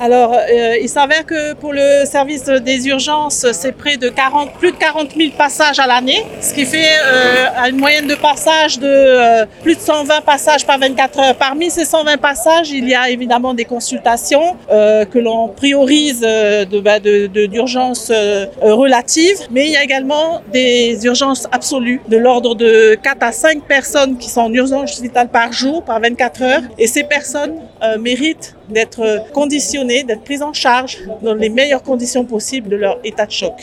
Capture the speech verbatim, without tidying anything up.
Alors, euh, il s'avère que pour le service des urgences, c'est près de quarante, plus de quarante mille passages à l'année, ce qui fait euh, une moyenne de passage de euh, plus de cent vingt passages par vingt-quatre heures. Parmi ces cent vingt passages, il y a évidemment des consultations euh, que l'on priorise euh, de, bah, de, de, d'urgences euh, relatives, mais il y a également des urgences absolues de l'ordre de quatre à cinq personnes qui sont en urgence hospitalière par jour, par vingt-quatre heures, et ces personnes euh, méritent d'être conditionnées, d'être prises en charge dans les meilleures conditions possibles de leur état de choc.